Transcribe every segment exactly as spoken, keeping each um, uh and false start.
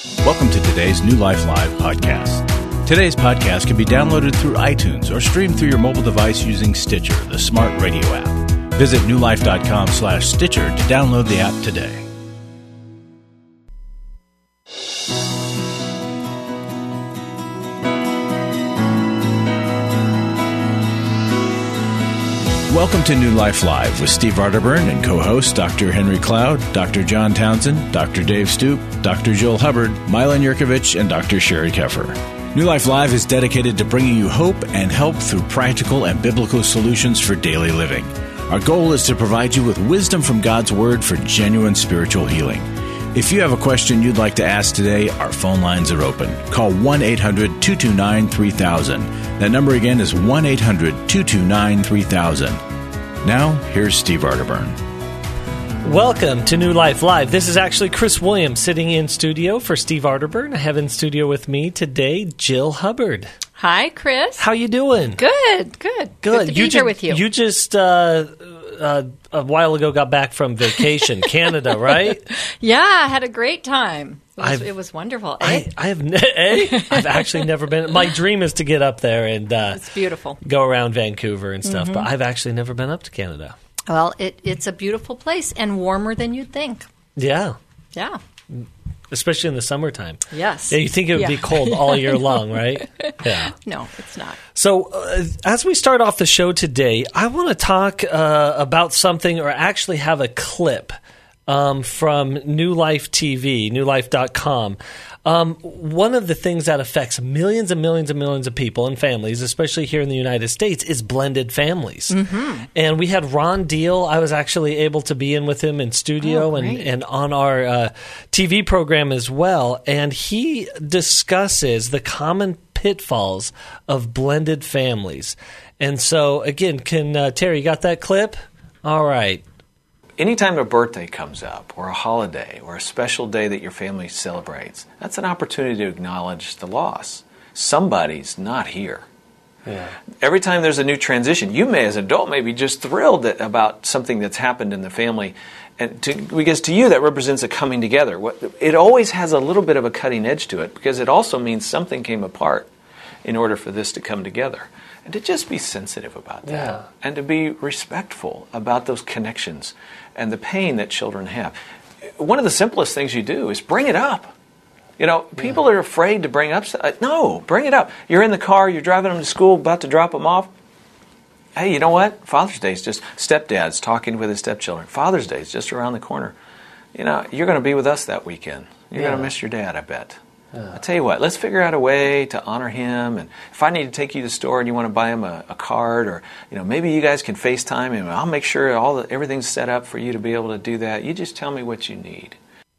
Welcome to today's New Life Live podcast. Today's podcast can be downloaded through iTunes or streamed through your mobile device using Stitcher, the smart radio app. Visit newlife.com slash Stitcher to download the app today. Welcome to New Life Live with Steve Arterburn and co-hosts Doctor Henry Cloud, Doctor John Townsend, Doctor Dave Stoop, Doctor Jill Hubbard, Milan Yurkovich, and Doctor Sherry Keffer. New Life Live is dedicated to bringing you hope and help through practical and biblical solutions for daily living. Our goal is to provide you with wisdom from God's Word for genuine spiritual healing. If you have a question you'd like to ask today, our phone lines are open. Call one eight hundred two two nine three thousand. That number again is one eight hundred two two nine three thousand. Now, here's Steve Arterburn. Welcome to New Life Live. This is actually Chris Williams sitting in studio for Steve Arterburn. I have in studio with me today Jill Hubbard. Hi, Chris. How you doing? Good, good. Good. Good to be you here ju- with you. You just uh, uh, a while ago got back from vacation, Canada, right? Yeah, I had a great time. It was, I've- it was wonderful. I, Eh? I have ne- eh? I've actually never been. My dream is to get up there and uh, It's beautiful. go around Vancouver and stuff, but I've actually never been up to Canada. Well, it, it's a beautiful place and warmer than you'd think. Yeah, Yeah. especially in the summertime. Yes. Yeah, you think it would Yeah. be cold all year long, right? Yeah. No, it's not. So, uh, as we start off the show today, I want to talk uh, about something, or actually have a clip um, from New Life T V, new life dot com. Um, one of the things that affects millions and millions and millions of people and families, especially here in the United States, is blended families. Mm-hmm. And we had Ron Deal. I was actually able to be in with him in studio Oh, and, great. and on our uh, T V program as well. And he discusses the common pitfalls of blended families. And so, again, can uh, Terry, you got that clip? All right. Anytime a birthday comes up, or a holiday, or a special day that your family celebrates, that's an opportunity to acknowledge the loss. Somebody's not here. Yeah. Every time there's a new transition, you may, as an adult, may be just thrilled that, about something that's happened in the family, and to, because to you that represents a coming together. What, it always has a little bit of a cutting edge to it, because it also means something came apart in order for this to come together. And to just be sensitive about that, Yeah. and to be respectful about those connections and the pain that children have. One of the simplest things you do is bring it up. You know, people are afraid to bring up stuff. No, bring it up. You're in the car, you're driving them to school, about to drop them off. Hey, you know what? Father's Day is just stepdads talking with his stepchildren. Father's Day is just around the corner. You know, you're going to be with us that weekend. You're Yeah. going to miss your dad, I bet. Yeah. I'll tell you what, let's figure out a way to honor him. And if I need to take you to the store and you want to buy him a, a card, or you know, maybe you guys can FaceTime him, I'll make sure all the, everything's set up for you to be able to do that. You just tell me what you need.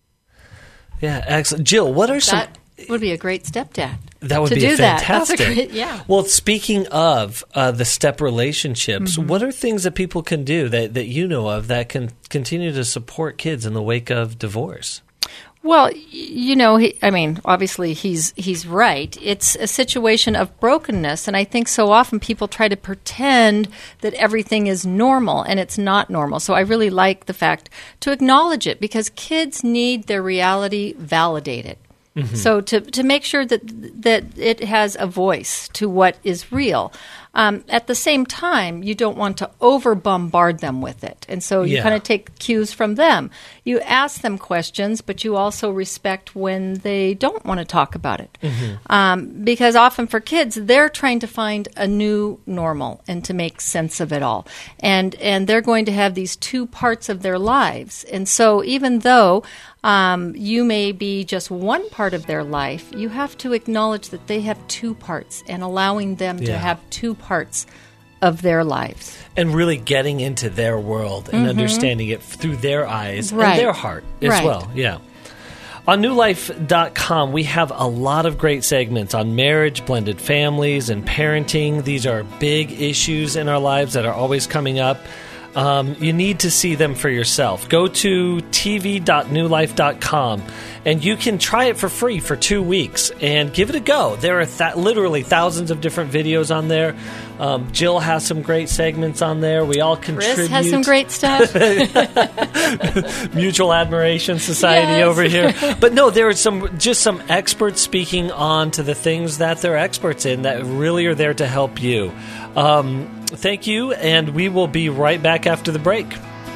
Yeah, excellent. Jill, what are some... That would be a great stepdad. That would to be do that. fantastic. That's a great, yeah. Well, speaking of uh, the step relationships, Mm-hmm. what are things that people can do that, that you know of that can continue to support kids in the wake of divorce? Well, y- you know, he, I mean, obviously he's he's right. It's a situation of brokenness, and I think so often people try to pretend that everything is normal, and it's not normal. So I really like the fact to acknowledge it, because kids need their reality validated. Mm-hmm. So to to make sure that that it has a voice to what is real. Um, at the same time, you don't want to over bombard them with it. And so you Yeah. kind of take cues from them. You ask them questions, but you also respect when they don't want to talk about it. Mm-hmm. Um, because often for kids, they're trying to find a new normal and to make sense of it all. And, and they're going to have these two parts of their lives. And so even though um, you may be just one part of their life, you have to acknowledge that they have two parts, and allowing them to Yeah. have two parts of their lives. And really getting into their world and understanding it through their eyes Right. and their heart as Right. well. Yeah. On new life dot com, we have a lot of great segments on marriage, blended families, and parenting. These are big issues in our lives that are always coming up. Um, you need to see them for yourself. Go to t v dot new life dot com and you can try it for free for two weeks and give it a go. There are th- literally thousands of different videos on there. Um, Jill has some great segments on there. We all contribute. Chris has some great stuff. Mutual Admiration Society Yes. over here. But no, there are some just some experts speaking on to the things that they're experts in that really are there to help you. Um, thank you, and we will be right back after the break.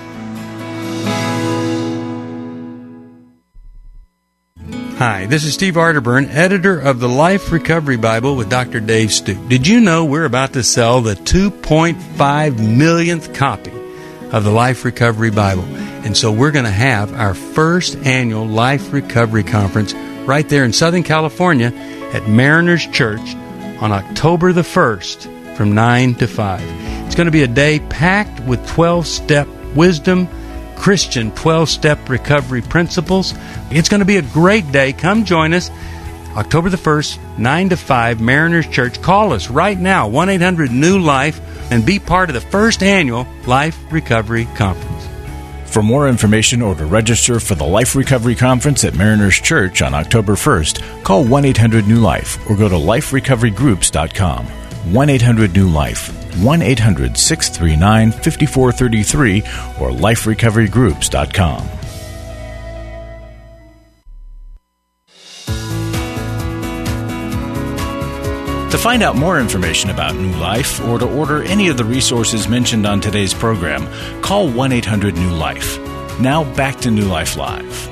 Hi, this is Steve Arterburn, editor of the Life Recovery Bible with Doctor Dave Stoop. Did you know we're about to sell the two point five millionth copy of the Life Recovery Bible? And so we're going to have our first annual Life Recovery Conference right there in Southern California at Mariners Church on October the first from nine to five. It's going to be a day packed with twelve-step wisdom, Christian twelve-step recovery principles. It's going to be a great day. Come join us October the first, nine to five, Mariners Church. Call us right now, one eight hundred new life, and be part of the first annual Life Recovery Conference. For more information or to register for the Life Recovery Conference at Mariners Church on October first, call one eight hundred new life or go to life recovery groups dot com. one eight hundred new life, one eight hundred six three nine five four three three, or life recovery groups dot com. To find out more information about New Life or to order any of the resources mentioned on today's program, call one eight hundred new life. Now back to New Life Live.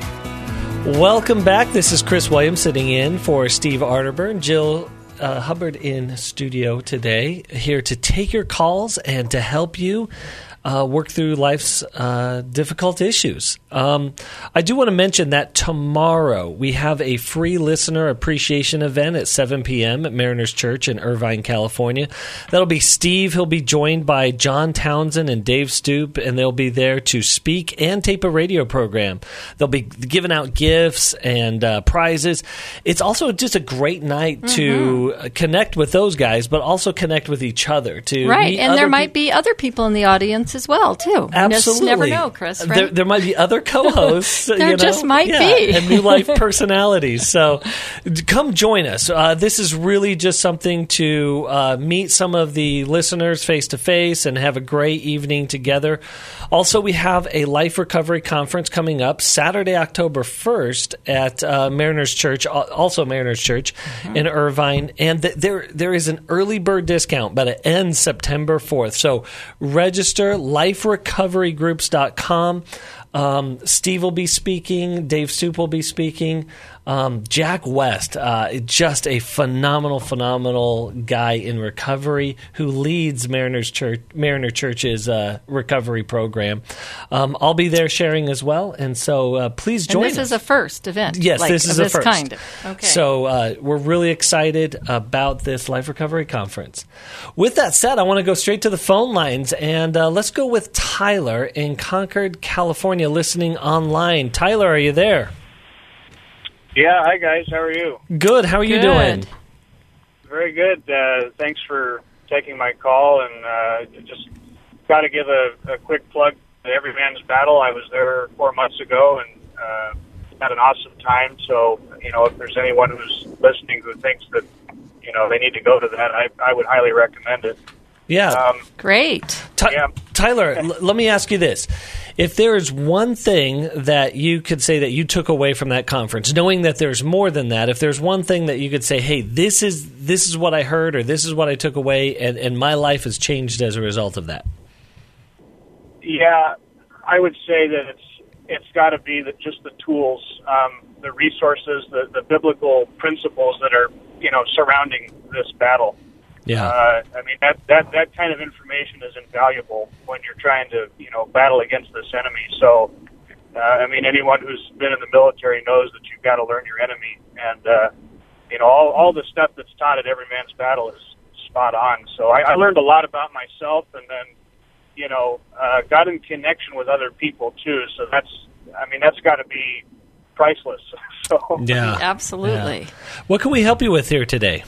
Welcome back. This is Chris Williams sitting in for Steve Arterburn. Jill uh, Hubbard in studio today, here to take your calls and to help you uh, work through life's uh, difficult issues. Um, I do want to mention that tomorrow we have a free listener appreciation event at seven p.m. at Mariners Church in Irvine, California. That'll be Steve. He'll be joined by John Townsend and Dave Stoop, and they'll be there to speak and tape a radio program. They'll be giving out gifts and uh, prizes. It's also just a great night mm-hmm. to connect with those guys, but also connect with each other. To right, and there pe- might be other people in the audience as well, too. Absolutely. You just never know, Chris, right? There, there might be other co-hosts. there you know? just might yeah, be. and New Life personalities. So come join us. Uh, this is really just something to uh, meet some of the listeners face-to-face and have a great evening together. Also, we have a Life Recovery Conference coming up Saturday, October first at uh, Mariners Church, also Mariners Church mm-hmm. in Irvine. And th- there there is an early bird discount, but it ends September fourth. So register, life recovery groups dot com. Um, Steve will be speaking. Dave Stoop will be speaking. Um, Jack West, uh, just a phenomenal, phenomenal guy in recovery who leads Mariners Church, Mariner Church's uh, recovery program. Um, I'll be there sharing as well, and so uh, please join us. And this us. is a first event. Yes, like, this is of a this first. kind. Okay. So uh, we're really excited about this Life Recovery Conference. With that said, I want to go straight to the phone lines, and uh, let's go with Tyler in Concord, California, listening online. Tyler, are you there? Yeah, hi guys, how are you? Good, how are you Good. doing? Very good. Uh, thanks for taking my call, and uh, just got to give a, a quick plug to Every Man's Battle. I was there four months ago and uh, had an awesome time, so, you know, if there's anyone who's listening who thinks that, you know, they need to go to that, I, I would highly recommend it. Yeah. Um, Great. Ty- yeah. Tyler, l- let me ask you this. If there is one thing that you could say that you took away from that conference, knowing that there's more than that, if there's one thing that you could say, hey, this is this is what I heard or this is what I took away, and, and my life has changed as a result of that. Yeah, I would say that it's it's got to be the, just the tools, um, the resources, the, the biblical principles that are, you know, surrounding this battle. Yeah. Uh, I mean, that, that, that kind of information is invaluable when you're trying to, you know, battle against this enemy. So, uh, I mean, anyone who's been in the military knows that you've got to learn your enemy. And, uh, you know, all, all the stuff that's taught at Every Man's Battle is spot on. So I, I learned a lot about myself, and then, you know, uh, got in connection with other people, too. So that's, I mean, that's got to be priceless. So Yeah. Absolutely. Yeah. What can we help you with here today?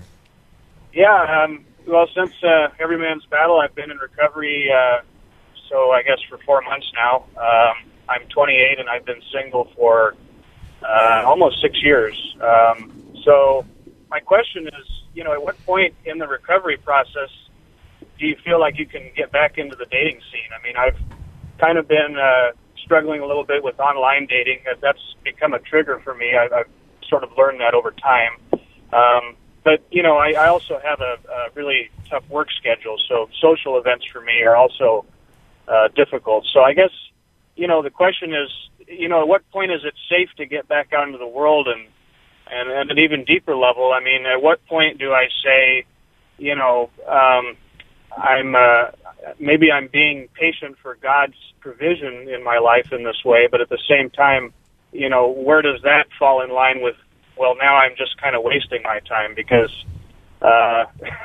Yeah, um, well, since uh, Every Man's Battle, I've been in recovery, uh, so I guess for four months now. Um, I'm twenty-eight, and I've been single for uh, almost six years. Um, so my question is, you know, at what point in the recovery process do you feel like you can get back into the dating scene? I mean, I've kind of been uh, struggling a little bit with online dating. That's become a trigger for me. I've, I've sort of learned that over time. Um, but, you know, I, I also have a, a really tough work schedule, so social events for me are also uh, difficult. So I guess, you know, the question is, you know, at what point is it safe to get back out into the world? And, and at an even deeper level, I mean, at what point do I say, you know, um, I'm uh, maybe I'm being patient for God's provision in my life in this way, but at the same time, you know, where does that fall in line with, well, now I'm just kind of wasting my time because uh,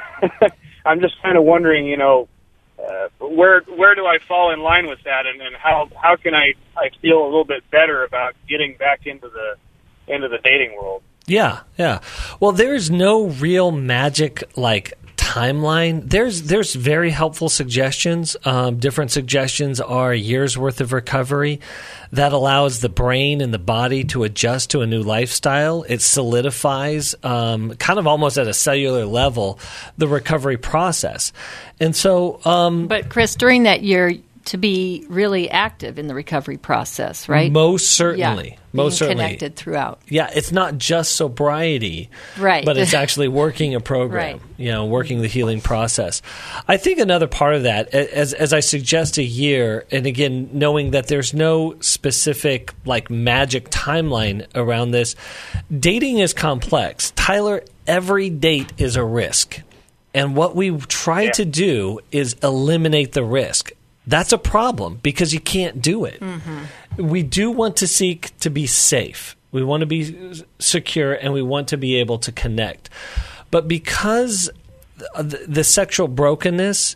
I'm just kind of wondering, you know, uh, where where do I fall in line with that, and, and how how can I, I feel a little bit better about getting back into the into the dating world? Yeah, yeah. Well, there's no real magic like timeline. There's there's very helpful suggestions. Um, different suggestions are a year's worth of recovery that allows the brain and the body to adjust to a new lifestyle. It solidifies, um, kind of almost at a cellular level, the recovery process. And so, um, but Chris, during that year, to be really active in the recovery process, right? Most certainly. Yeah, most being certainly. Connected throughout. Yeah, it's not just sobriety, right? But it's actually working a program, right. you know, working the healing process. I think another part of that, as as I suggest a year, and again, knowing that there's no specific like magic timeline around this, dating is complex. Tyler, every date is a risk. And what we try yeah. to do is eliminate the risk. That's a problem because you can't do it. Mm-hmm. We do want to seek to be safe. We want to be secure, and we want to be able to connect. But because the, the sexual brokenness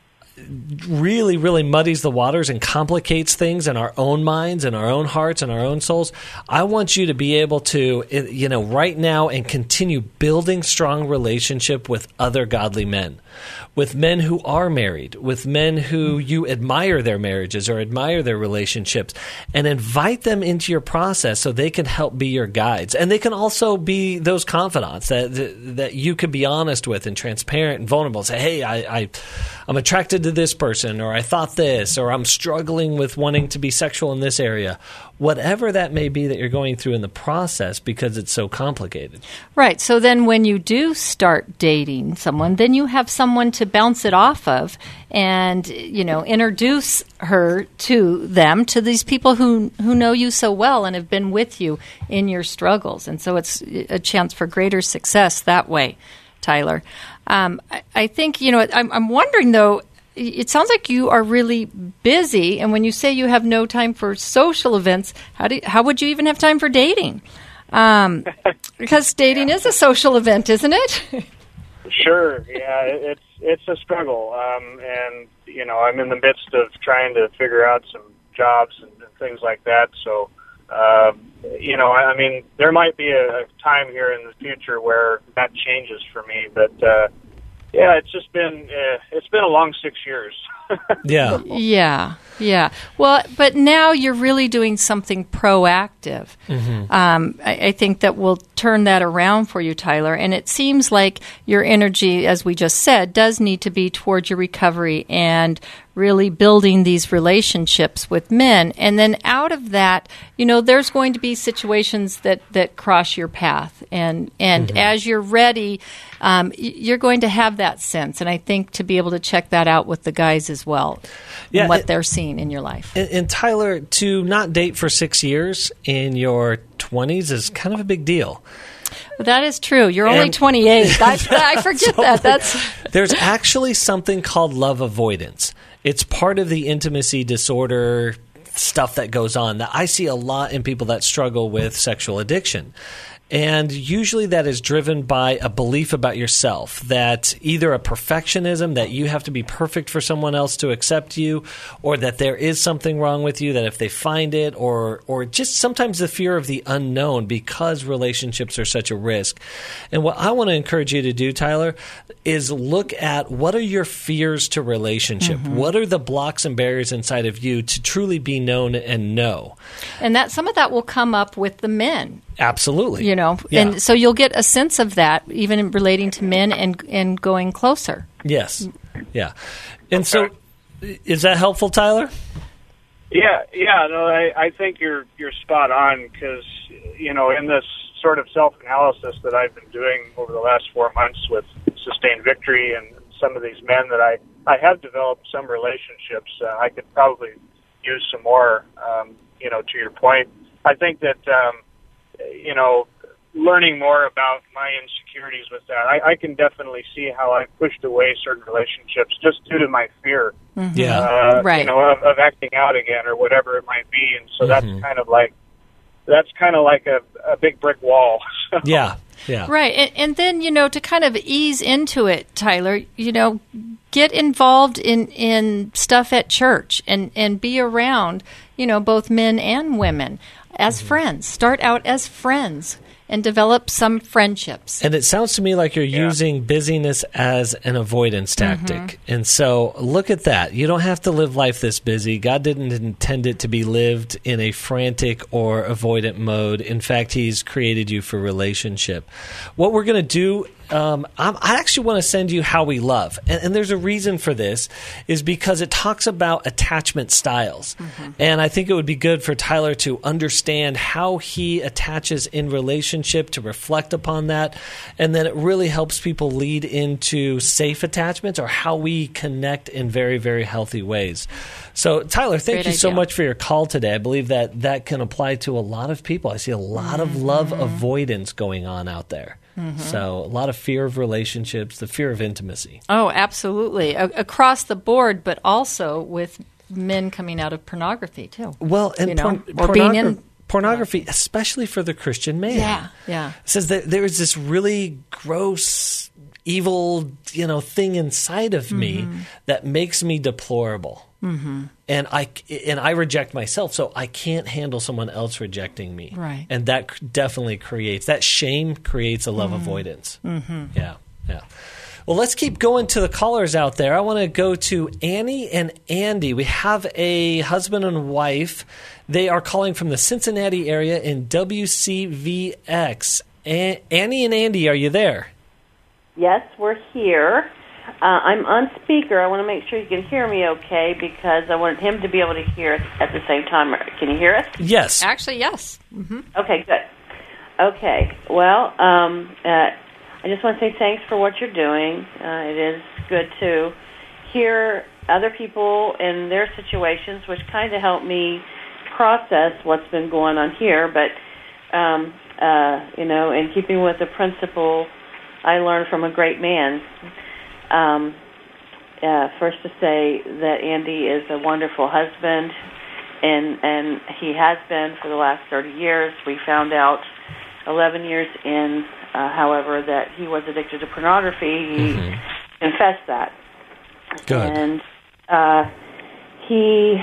really, really muddies the waters and complicates things in our own minds and our own hearts and our own souls, I want you to be able to, you know, right now and continue building strong relationship with other godly men, with men who are married, with men who you admire their marriages or admire their relationships, and invite them into your process so they can help be your guides. And they can also be those confidants that that you could be honest with and transparent and vulnerable. Say, hey, I, I, I'm attracted to this person, or I thought this, or I'm struggling with wanting to be sexual in this area. Whatever that may be that you're going through in the process, because it's so complicated. Right. So then when you do start dating someone, then you have someone to bounce it off of and, you know, introduce her to them, to these people who, who know you so well and have been with you in your struggles. And so it's a chance for greater success that way, Tyler. Um, I, I think, you know, I'm, I'm wondering, though, it sounds like you are really busy, and when you say you have no time for social events, how do you, how would you even have time for dating? Um, because dating is a social event, isn't it? Sure. Yeah, it's it's a struggle, um, and you know, I'm in the midst of trying to figure out some jobs and, and things like that. So, uh, you know, I, I mean, there might be a, a time here in the future where that changes for me, but. Uh, Yeah, it's just been uh, it's been a long six years. Yeah, yeah, yeah. Well, but now you're really doing something proactive. Mm-hmm. Um, I, I think that will turn that around for you, Tyler. And it seems like your energy, as we just said, does need to be towards your recovery and really building these relationships with men. And then out of that, you know, there's going to be situations that, that cross your path. And, and mm-hmm. as you're ready, um, you're going to have that sense. And I think to be able to check that out with the guys as well, yeah, and what it, they're seeing in your life. And, and Tyler, to not date for six years in your twenties is kind of a big deal. Well, that is true. You're and, only twenty-eight. I, I forget so that. That's There's actually something called love avoidance. It's part of the intimacy disorder stuff that goes on that I see a lot in people that struggle with sexual addiction. And usually that is driven by a belief about yourself, that either a perfectionism, that you have to be perfect for someone else to accept you, or that there is something wrong with you, that if they find it, or or just sometimes the fear of the unknown because relationships are such a risk. And what I want to encourage you to do, Tyler, is look at what are your fears to relationship? Mm-hmm. What are the blocks and barriers inside of you to truly be known and know? And that some of that will come up with the men. Absolutely. You know, yeah. and so you'll get a sense of that even in relating to men and and going closer. Yes. Yeah. And okay. so is that helpful, Tyler? Yeah, yeah, no, I, I think you're you're spot on because, you know, in this sort of self-analysis that I've been doing over the last four months with Sustained Victory and some of these men that I, I have developed some relationships. Uh, I could probably use some more, um, you know, to your point. I think that, um, you know, learning more about my insecurities with that, I, I can definitely see how I pushed away certain relationships just due to my fear. Mm-hmm. Yeah, uh, right. You know, of, of acting out again or whatever it might be, and so mm-hmm. that's kind of like that's kind of like a, a big brick wall. So. Yeah, yeah, right. And, and then you know, to kind of ease into it, Tyler, you know, get involved in, in stuff at church and, and be around, you know, both men and women as mm-hmm. friends. Start out as friends. And develop some friendships. And it sounds to me like you're yeah. using busyness as an avoidance tactic. Mm-hmm. And so look at that. You don't have to live life this busy. God didn't intend it to be lived in a frantic or avoidant mode. In fact, He's created you for relationship. What we're going to do, um, I'm, I actually want to send you How We Love. And, and there's a reason for this, is because it talks about attachment styles. Mm-hmm. And I think it would be good for Tyler to understand how he attaches in relationship, to reflect upon that, and then it really helps people lead into safe attachments or how we connect in very, very healthy ways. So, Tyler, thank Great you idea. so much for your call today. I believe that that can apply to a lot of people. I see a lot mm-hmm. of love avoidance going on out there. Mm-hmm. So a lot of fear of relationships, the fear of intimacy. Oh, absolutely. A- across the board, but also with men coming out of pornography, too. Well, and you know, por- or being in... Pornography, especially for the Christian man. Yeah, yeah. It says that there is this really gross, evil, you know, thing inside of mm-hmm. me that makes me deplorable. Mm-hmm. And I and I reject myself, so I can't handle someone else rejecting me. Right. And that definitely creates, that shame creates a love mm-hmm. avoidance. Mm-hmm. Yeah, yeah. Well, let's keep going to the callers out there. I want to go to Annie and Andy. We have a husband and wife. They are calling from the Cincinnati area in W C V X. A- Annie and Andy, are you there? Yes, we're here. Uh, I'm on speaker. I want to make sure you can hear me okay because I want him to be able to hear us at the same time. Can you hear us? Yes. Actually, yes. Mm-hmm. Okay, good. Okay, well, um, uh, I just want to say thanks for what you're doing. Uh, it is good to hear other people in their situations, which kind of help me process what's been going on here. But, um, uh, you know, in keeping with the principle I learned from a great man, um, uh, first to say that Andy is a wonderful husband, and, and he has been for the last thirty years. We found out eleven years in, uh, however, that he was addicted to pornography. He mm-hmm. confessed that. Good. And uh, he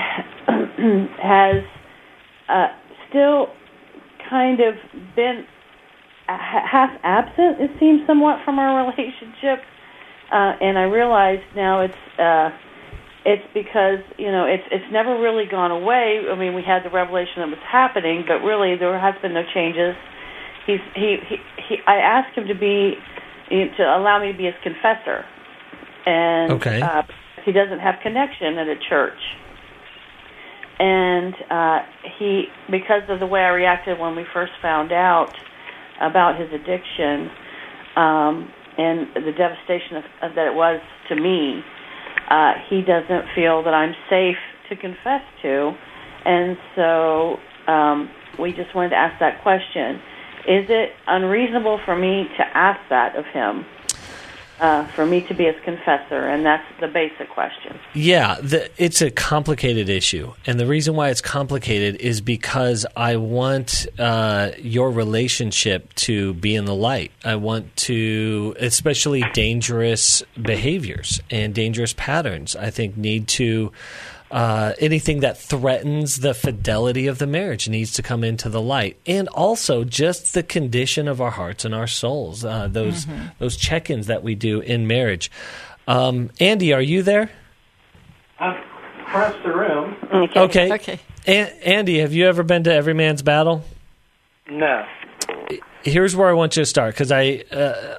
has uh, still kind of been half absent, it seems, somewhat from our relationship. Uh, and I realize now it's uh, it's because, you know, it's it's never really gone away. I mean, we had the revelation that was happening, but really there has been no changes. He's he, he, he I asked him to be to allow me to be his confessor, and okay. uh, he doesn't have connection at a church. And uh, he, because of the way I reacted when we first found out about his addiction um, and the devastation of, of that it was to me, uh, he doesn't feel that I'm safe to confess to, and so um, we just wanted to ask that question. Is it unreasonable for me to ask that of him, uh, for me to be his confessor? And that's the basic question. Yeah, the, it's a complicated issue. And the reason why it's complicated is because I want uh, your relationship to be in the light. I want to, especially dangerous behaviors and dangerous patterns, I think need to... Uh, anything that threatens the fidelity of the marriage needs to come into the light, and also just the condition of our hearts and our souls. Uh, those mm-hmm. those check-ins that we do in marriage. Um, Andy, are you there? I'm across the room. Okay. Okay. Okay. A- Andy, have you ever been to Every Man's Battle? No. Here's where I want you to start, because I. Uh,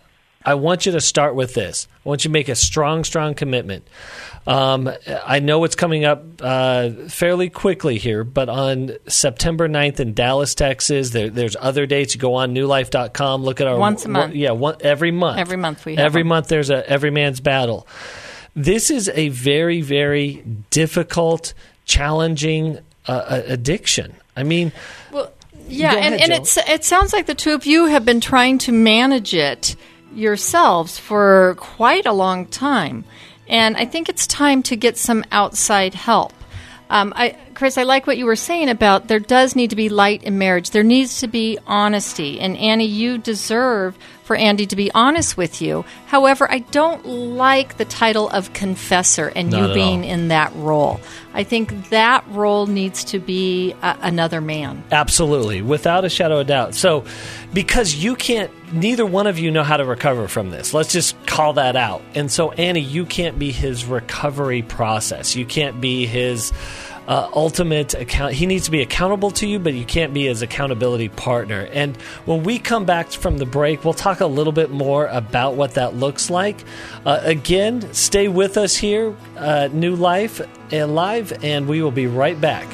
I want you to start with this. I want you to make a strong, strong commitment. Um, I know it's coming up uh, fairly quickly here, but on September ninth in Dallas, Texas, there, there's other dates. You go on new life dot com, look at our... Once a month. Yeah, one, every month. Every month we have Every them. month there's a Every Man's Battle. This is a very, very difficult, challenging uh, addiction. I mean... Well, yeah, Go and, ahead, and Jill. it's, it sounds like the two of you have been trying to manage it yourselves for quite a long time. And I think it's time to get some outside help. Um, I, Chris, I like what you were saying about there does need to be light in marriage. There needs to be honesty. And Annie, you deserve for Andy to be honest with you. However, I don't like the title of confessor and Not you at being all. in that role. I think that role needs to be a, another man. Absolutely, without a shadow of doubt. So, because you can't, neither one of you know how to recover from this. Let's just call that out. And so, Annie, you can't be his recovery process. You can't be his uh, ultimate account. He needs to be accountable to you, but you can't be his accountability partner. And when we come back from the break, we'll talk a little bit more about what that looks like. Uh, again, stay with us here, uh, New Life and Live, and we will be right back.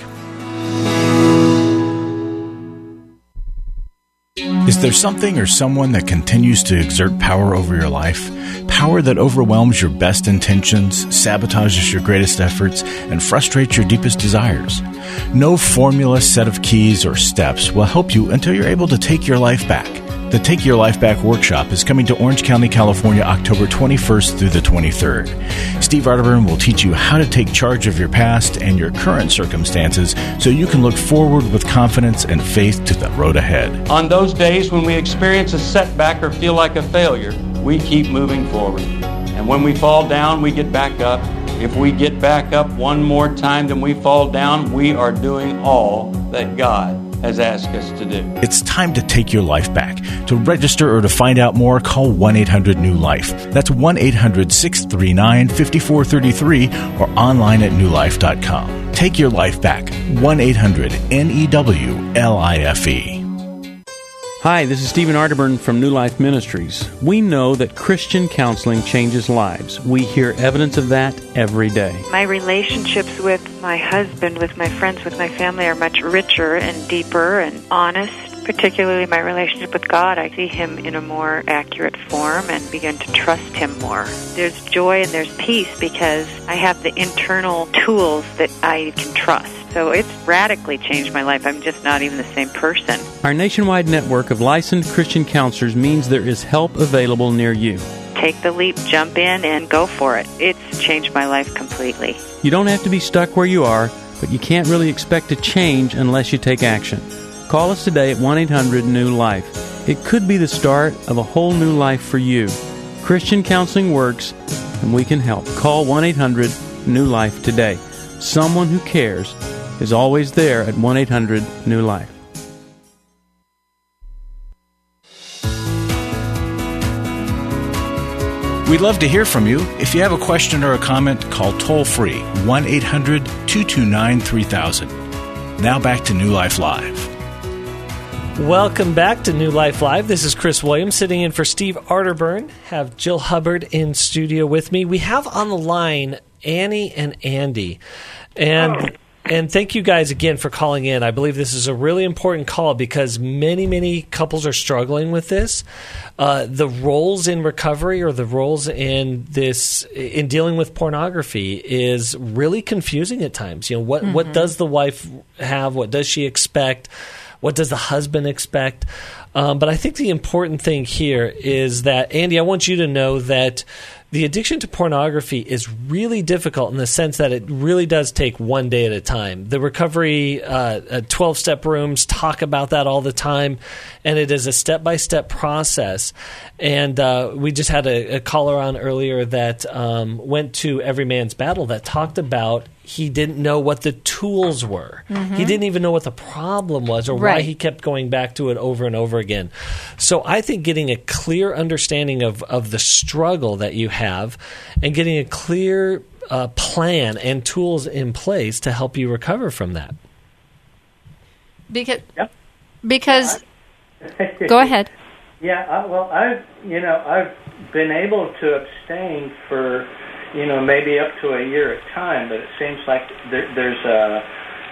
Is there something or someone that continues to exert power over your life? Power that overwhelms your best intentions, sabotages your greatest efforts, and frustrates your deepest desires? No formula, set of keys, or steps will help you until you're able to take your life back. The Take Your Life Back workshop is coming to Orange County, California, October twenty-first through the twenty-third. Steve Arterburn will teach you how to take charge of your past and your current circumstances so you can look forward with confidence and faith to the road ahead. On those days when we experience a setback or feel like a failure, we keep moving forward. And when we fall down, we get back up. If we get back up one more time than we fall down, we are doing all that God has asked us to do. It's time to take your life back. To register or to find out more, call one eight hundred new life. That's one eight hundred six three nine five four three three or online at new life dot com. Take your life back. one eight hundred N E W L I F E. Hi, this is Stephen Arterburn from New Life Ministries. We know that Christian counseling changes lives. We hear evidence of that every day. My relationships with my husband, with my friends, with my family are much richer and deeper and honest. Particularly my relationship with God, I see Him in a more accurate form and begin to trust Him more. There's joy and there's peace because I have the internal tools that I can trust. So it's radically changed my life. I'm just not even the same person. Our nationwide network of licensed Christian counselors means there is help available near you. Take the leap, jump in, and go for it. It's changed my life completely. You don't have to be stuck where you are, but you can't really expect to change unless you take action. Call us today at one eight hundred new life. It could be the start of a whole new life for you. Christian counseling works, and we can help. Call one eight hundred new life today. Someone who cares is always there at one eight hundred new life. We'd love to hear from you. If you have a question or a comment, call toll-free one eight hundred two two nine three thousand. Now back to New Life Live. Welcome back to New Life Live. This is Chris Williams sitting in for Steve Arterburn. Have Jill Hubbard in studio with me. We have on the line Annie and Andy. And and thank you guys again for calling in. I believe this is a really important call because many, many couples are struggling with this. Uh, the roles in recovery or the roles in this in dealing with pornography is really confusing at times. You know, what mm-hmm. what does the wife have? What does she expect? What does the husband expect? Um, but I think the important thing here is that, Andy, I want you to know that the addiction to pornography is really difficult in the sense that it really does take one day at a time. The recovery uh, twelve-step rooms talk about that all the time, and it is a step-by-step process. And uh, we just had a, a caller on earlier that um, went to Every Man's Battle that talked about he didn't know what the tools were. Mm-hmm. He didn't even know what the problem was or right. why he kept going back to it over and over again. So I think getting a clear understanding of, of the struggle that you have and getting a clear uh, plan and tools in place to help you recover from that. Because, Yep. because go ahead. Yeah, I, well, I've you know I've been able to abstain for you know maybe up to a year at a time, but it seems like there, there's a,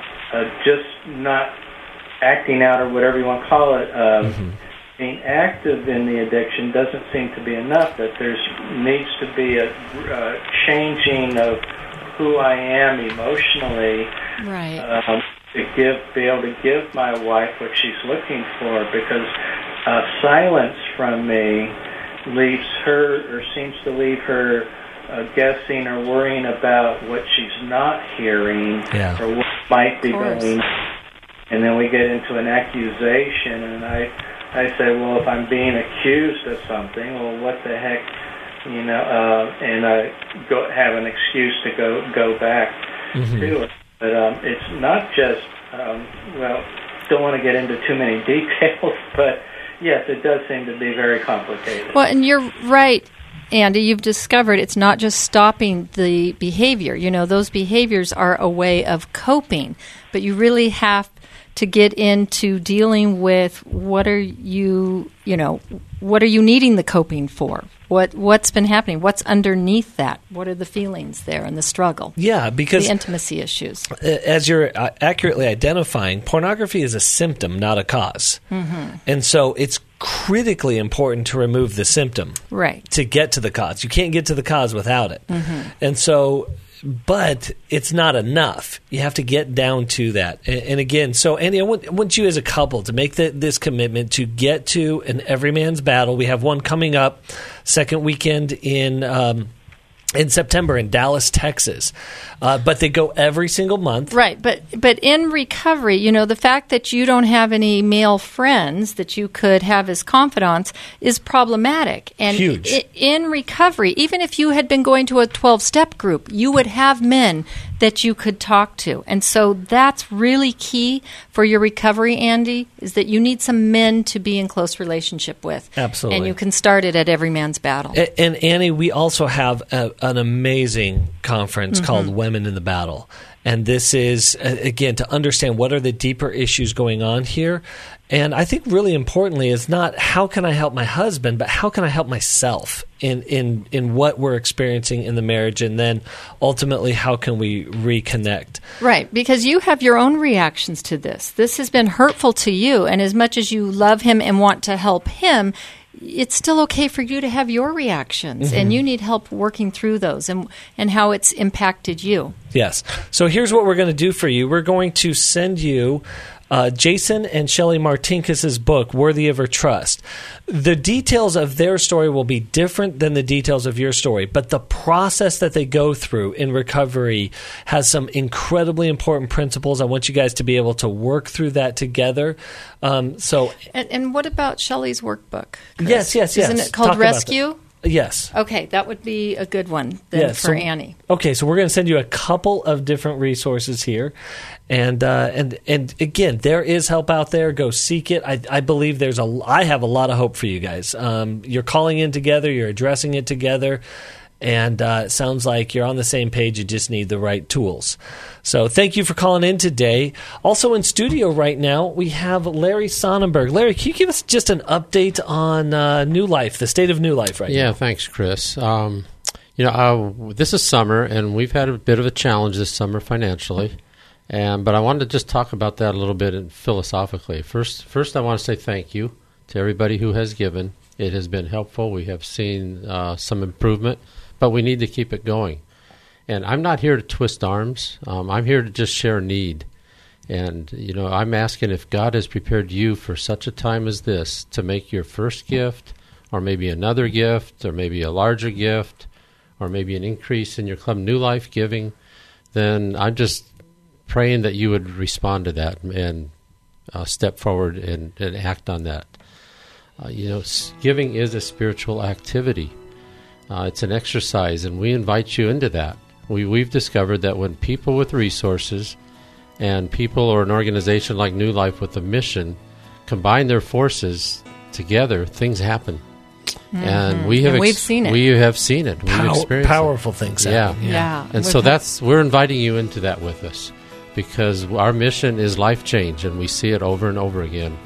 a just not acting out or whatever you want to call it. Um, mm-hmm. Being active in the addiction doesn't seem to be enough. That there's needs to be a, a changing of who I am emotionally, right? Um, to give, be able to give my wife what she's looking for, because uh, silence from me leaves her, or seems to leave her, uh, guessing or worrying about what she's not hearing, yeah. or what might be going on. And then we get into an accusation, and I, I say, well, if I'm being accused of something, well, what the heck, you know, uh, and I go have an excuse to go go back mm-hmm. to it. But um, it's not just, um, well, don't want to get into too many details, but yes, it does seem to be very complicated. Well, and you're right, Andy. You've discovered it's not just stopping the behavior. You know, those behaviors are a way of coping, but you really have to get into dealing with what are you, you know, what are you needing the coping for? What what's been happening? What's underneath that? What are the feelings there and the struggle? Yeah, because the intimacy issues. As you're accurately identifying, pornography is a symptom, not a cause, mm-hmm. and so it's critically important to remove the symptom, right, to get to the cause. You can't get to the cause without it, mm-hmm. and so. But it's not enough. You have to get down to that. And, and again, so Andy, I want, I want you as a couple to make the, this commitment to get to an Every Man's Battle. We have one coming up second weekend in um, in September in Dallas, Texas. Uh, but they go every single month. Right. But but in recovery, you know, the fact that you don't have any male friends that you could have as confidants is problematic. And huge. I, in recovery, even if you had been going to a twelve-step group, you would have men that you could talk to. And so that's really key for your recovery, Andy, is that you need some men to be in close relationship with. Absolutely. And you can start it at Every Man's Battle. And, and Annie, we also have a, an amazing conference mm-hmm. called Women in the Battle. And this is, again, to understand what are the deeper issues going on here. And I think really importantly is not how can I help my husband, but how can I help myself in, in, in what we're experiencing in the marriage, and then ultimately how can we reconnect. Right, because you have your own reactions to this. This has been hurtful to you, and as much as you love him and want to help him, it's still okay for you to have your reactions, mm-hmm. and you need help working through those and and how it's impacted you. Yes. So here's what we're going to do for you. We're going to send you uh, Jason and Shelley Martinkus' book, Worthy of Her Trust. The details of their story will be different than the details of your story, but the process that they go through in recovery has some incredibly important principles. I want you guys to be able to work through that together. Um, so, and, and what about Shelley's workbook, Chris? Yes, yes, yes. Isn't it called Talk Rescue? Yes. Okay, that would be a good one then yeah, for so, Annie. Okay, so we're going to send you a couple of different resources here. And uh, and and again, there is help out there. Go seek it. I, I believe there's a. I have a lot of hope for you guys. Um, you're calling in together. You're addressing it together, and uh, it sounds like you're on the same page. You just need the right tools. So thank you for calling in today. Also in studio right now we have Larry Sonnenberg. Larry, can you give us just an update on uh, New Life, the state of New Life right yeah, now? Yeah, thanks, Chris. Um, you know, uh, this is summer, and we've had a bit of a challenge this summer financially. And but I wanted to just talk about that a little bit philosophically. First, first I want to say thank you to everybody who has given. It has been helpful. We have seen uh, some improvement, but we need to keep it going. And I'm not here to twist arms. Um, I'm here to just share need. And, you know, I'm asking if God has prepared you for such a time as this to make your first gift, or maybe another gift, or maybe a larger gift, or maybe an increase in your Club New Life giving, then I'm just praying that you would respond to that and uh, step forward and, and act on that. Uh, you know, giving is a spiritual activity. Uh, it's an exercise, and we invite you into that. We, we've discovered that when people with resources and people or an organization like New Life with a mission combine their forces together, things happen. Mm-hmm. And we have and we've ex- seen it. We have seen it. We've Pow- experienced powerful it. things yeah. happen. Yeah. Yeah. And so that's we're inviting you into that with us, because our mission is life change, and we see it over and over again.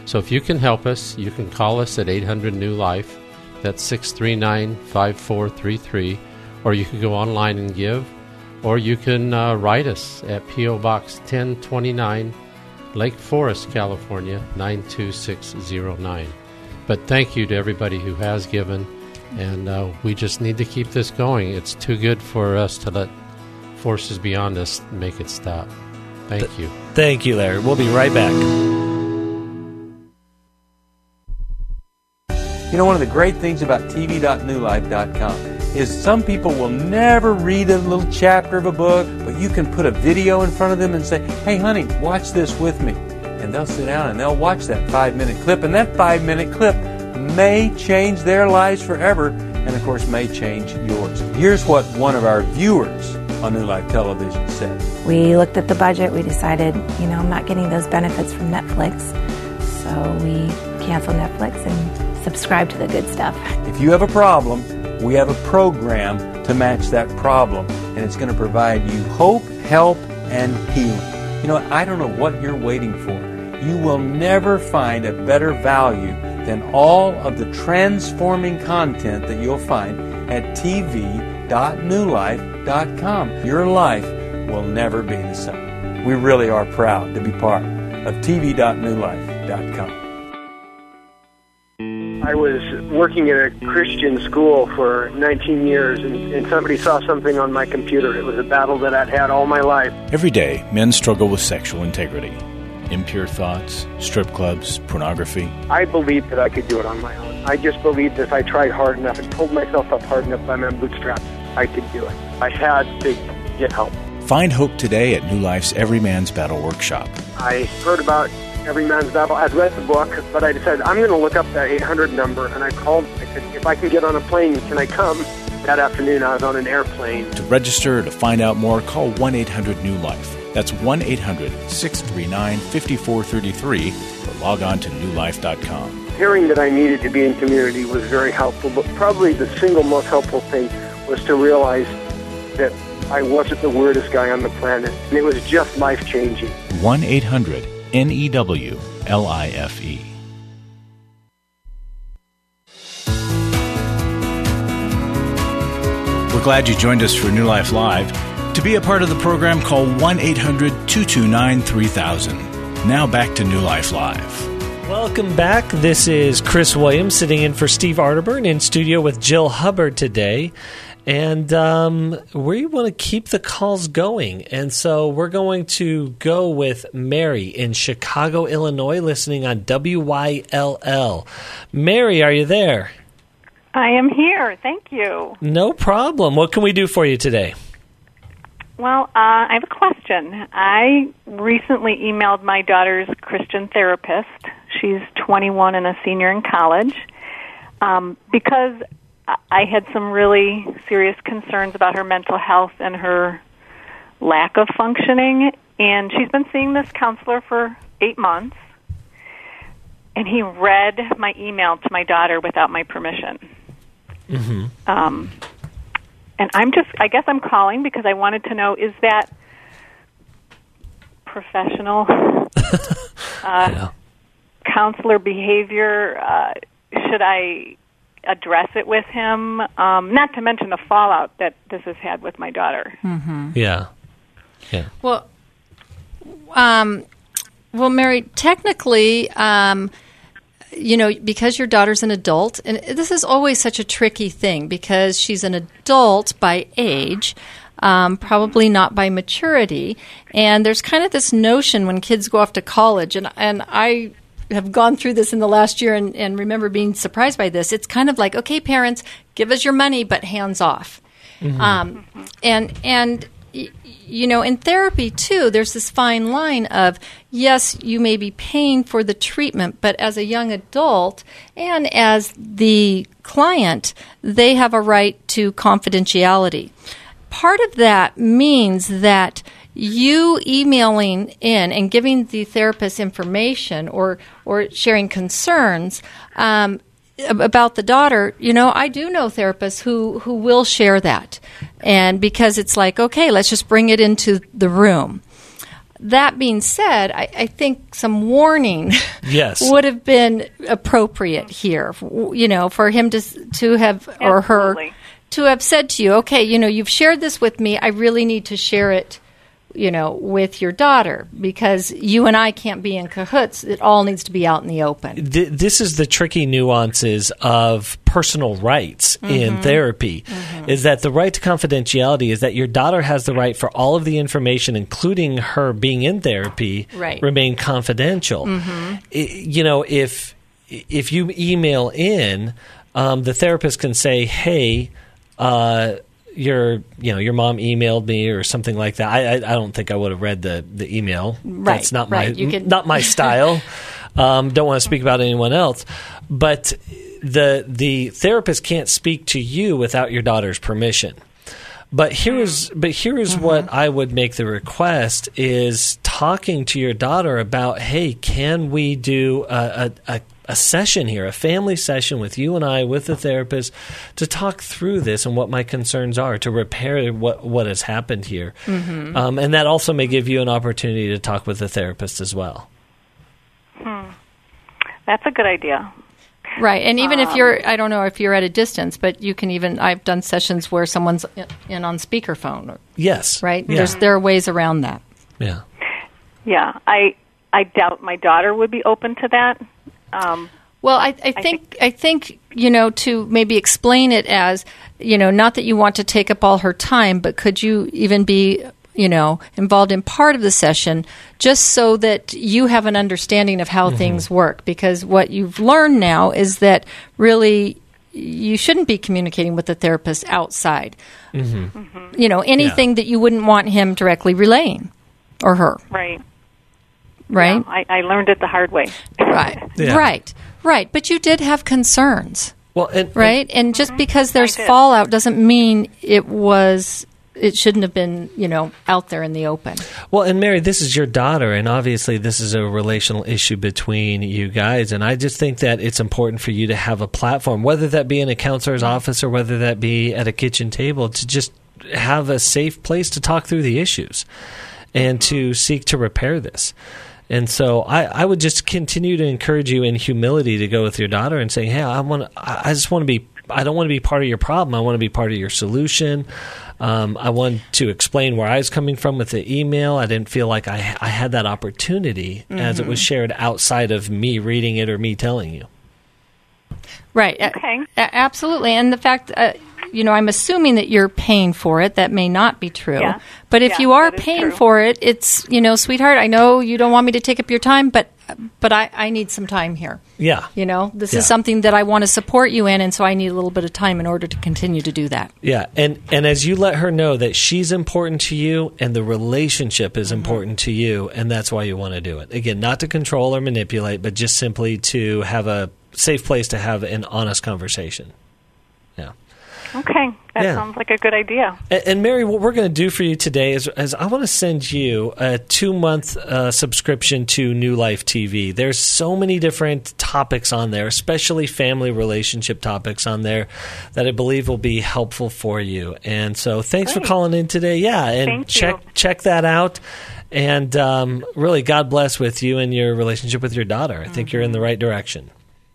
So if you can help us, you can call us at eight hundred new life. That's six three nine, five four three three. Or you can go online and give. Or you can uh, write us at P O. Box ten twenty-nine, Lake Forest, California, nine two six zero nine. But thank you to everybody who has given. And uh, we just need to keep this going. It's too good for us to let forces beyond us make it stop. Thank Th- you. Thank you, Larry. We'll be right back. You know, one of the great things about T V dot new life dot com is some people will never read a little chapter of a book, but you can put a video in front of them and say, hey, honey, watch this with me. And they'll sit down and they'll watch that five-minute clip, and that five-minute clip may change their lives forever, and of course may change yours. Here's what one of our viewers on New Life Television said. We looked at the budget. We decided, you know, I'm not getting those benefits from Netflix, so we canceled Netflix and subscribe to the good stuff. If you have a problem, we have a program to match that problem, and it's going to provide you hope, help, and healing. You know, I don't know what you're waiting for. You will never find a better value than all of the transforming content that you'll find at T V dot new life dot com. Your life will never be the same. We really are proud to be part of T V dot new life dot com. I was working at a Christian school for nineteen years, and, and somebody saw something on my computer. It was a battle that I'd had all my life. Every day, men struggle with sexual integrity. Impure thoughts, strip clubs, pornography. I believed that I could do it on my own. I just believed that if I tried hard enough and pulled myself up hard enough by my bootstraps, I could do it. I had to get help. Find hope today at New Life's Every Man's Battle Workshop. I heard about Every Man's Battle. I'd read the book, but I decided I'm going to look up that eight hundred number, and I called. I said, if I can get on a plane, can I come? That afternoon, I was on an airplane. To register or to find out more, call one eight hundred new life. That's one eight hundred, six three nine, five four three three, or log on to new life dot com. Hearing that I needed to be in community was very helpful, but probably the single most helpful thing was to realize that I wasn't the weirdest guy on the planet, and it was just life-changing. one eight hundred N E W L I F E. We're glad you joined us for New Life Live. To be a part of the program, call one eight hundred, two two nine, three thousand. Now back to New Life Live. Welcome back. This is Chris Williams sitting in for Steve Arterburn in studio with Jill Hubbard today. And um, we want to keep the calls going. And so we're going to go with Mary in Chicago, Illinois, listening on W Y L L. Mary, are you there? I am here. Thank you. No problem. What can we do for you today? Well, uh, I have a question. I recently emailed my daughter's Christian therapist. She's twenty-one and a senior in college. Um, because I had some really serious concerns about her mental health and her lack of functioning. And she's been seeing this counselor for eight months. And he read my email to my daughter without my permission. Mm-hmm. Um, and I'm just, I guess I'm calling because I wanted to know, is that professional uh, yeah. counselor behavior? Uh, should I address it with him? Um, not to mention the fallout that this has had with my daughter. Mm-hmm. Yeah. Yeah. Well, um, well, Mary, technically, um, you know, because your daughter's an adult, and this is always such a tricky thing because she's an adult by age, um, probably not by maturity, and there's kind of this notion when kids go off to college, and and I have gone through this in the last year and, and remember being surprised by this. It's kind of like, okay, parents, give us your money, but hands off. Mm-hmm. Um, and and you know, in therapy too, there's this fine line of, yes, you may be paying for the treatment, but as a young adult and as the client, they have a right to confidentiality. Part of that means that you emailing in and giving the therapist information or or sharing concerns um, about the daughter, you know, I do know therapists who, who will share that. And because it's like, okay, let's just bring it into the room. That being said, I, I think some warning yes. would have been appropriate here. You know, for him to to have or her Absolutely. to have said to you, okay, you know, you've shared this with me. I really need to share it, you know, with your daughter because you and I can't be in cahoots. It all needs to be out in the open. Th- this is the tricky nuances of personal rights mm-hmm. in therapy, mm-hmm. is that the right to confidentiality is that your daughter has the right for all of the information, including her being in therapy, right. remain confidential. Mm-hmm. I, you know, if if you email in, um, the therapist can say, hey, uh, your you know your mom emailed me or something like that. I I, I don't think I would have read the, the email. Right, That's not right. my You can- not my style. um, don't want to speak about anyone else. But the the therapist can't speak to you without your daughter's permission. But here's but here's Mm-hmm. what I would make the request is talking to your daughter about, hey, can we do a, a, a a session here, a family session with you and I, with the therapist, to talk through this and what my concerns are, to repair what, what has happened here. Mm-hmm. Um, and that also may give you an opportunity to talk with the therapist as well. Hmm. That's a good idea. Right, and even if Um, you're, I don't know if you're at a distance, but you can even, I've done sessions where someone's in on speakerphone. Or, Yes. right? Yeah. There's, there are ways around that. Yeah. Yeah, I I doubt my daughter would be open to that. Um, Well, I, I think I think you know to maybe explain it as you know not that you want to take up all her time, but could you even be you know involved in part of the session just so that you have an understanding of how Mm-hmm. things work? Because what you've learned now is that really you shouldn't be communicating with the therapist outside. Mm-hmm. Mm-hmm. You know anything Yeah. that you wouldn't want him directly relaying or her. right. Right. Yeah, I, I learned it the hard way. Right. Yeah. Right. Right. But you did have concerns. Well, and, Right? And just because there's I did. fallout doesn't mean it was it shouldn't have been, you know, out there in the open. Well, and Mary, this is your daughter, and obviously this is a relational issue between you guys. And I just think that it's important for you to have a platform, whether that be in a counselor's office or whether that be at a kitchen table, to just have a safe place to talk through the issues and to seek to repair this. And so I, I would just continue to encourage you in humility to go with your daughter and say, hey, I want I just want to be I don't want to be part of your problem. I want to be part of your solution. Um, I want to explain where I was coming from with the email. I didn't feel like I, I had that opportunity mm-hmm. as it was shared outside of me reading it or me telling you. Right. Okay. A- a- absolutely. And the fact, uh, you know, I'm assuming that you're paying for it. That may not be true. Yeah. But if Yeah, you are that is paying true. for it, it's, you know, sweetheart, I know you don't want me to take up your time, but but I, I need some time here. Yeah. You know, this Yeah. is something that I want to support you in, and so I need a little bit of time in order to continue to do that. Yeah, and, and as you let her know that she's important to you and the relationship is Mm-hmm. important to you, and that's why you want to do it. Again, not to control or manipulate, but just simply to have a safe place to have an honest conversation. Yeah. Okay, that Yeah. sounds like a good idea. And, and Mary, what we're going to do for you today is, is I want to send you a two-month uh, subscription to New Life T V. There's so many different topics on there, especially family relationship topics on there, that I believe will be helpful for you. And so thanks Great. for calling in today. Yeah, and Thank check you. check that out. And um, really, God bless with you and your relationship with your daughter. I think you're in the right direction.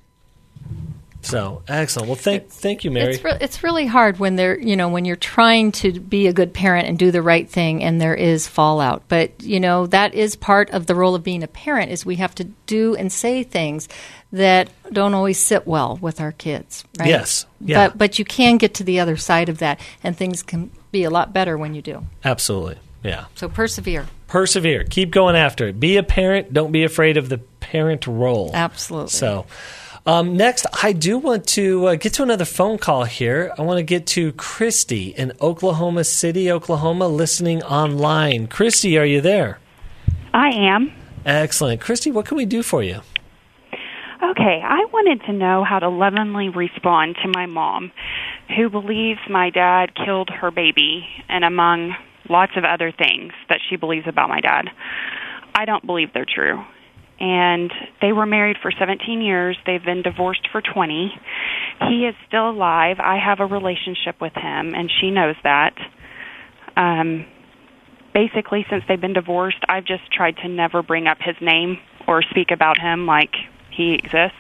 So excellent. Well, thank thank you, Mary. It's, re- it's really hard when they're, you know, when you're trying to be a good parent and do the right thing and there is fallout. But, you know, that is part of the role of being a parent is we have to do and say things that don't always sit well with our kids, right? Yes. Yeah. But, but you can get to the other side of that and things can be a lot better when you do. Absolutely. Yeah. So persevere. Persevere. Keep going after it. Be a parent. Don't be afraid of the parent role. Absolutely. So, um, next, I do want to uh, get to another phone call here. I want to get to Christy in Oklahoma City, Oklahoma, listening online. Christy, are you there? I am. Excellent. Christy, what can we do for you? Okay, I wanted to know how to lovingly respond to my mom, who believes my dad killed her baby, and among lots of other things that she believes about my dad. I don't believe they're true. And they were married for seventeen years. They've been divorced for twenty. He is still alive. I have a relationship with him, and she knows that. Um, basically, since they've been divorced, I've just tried to never bring up his name or speak about him like he exists.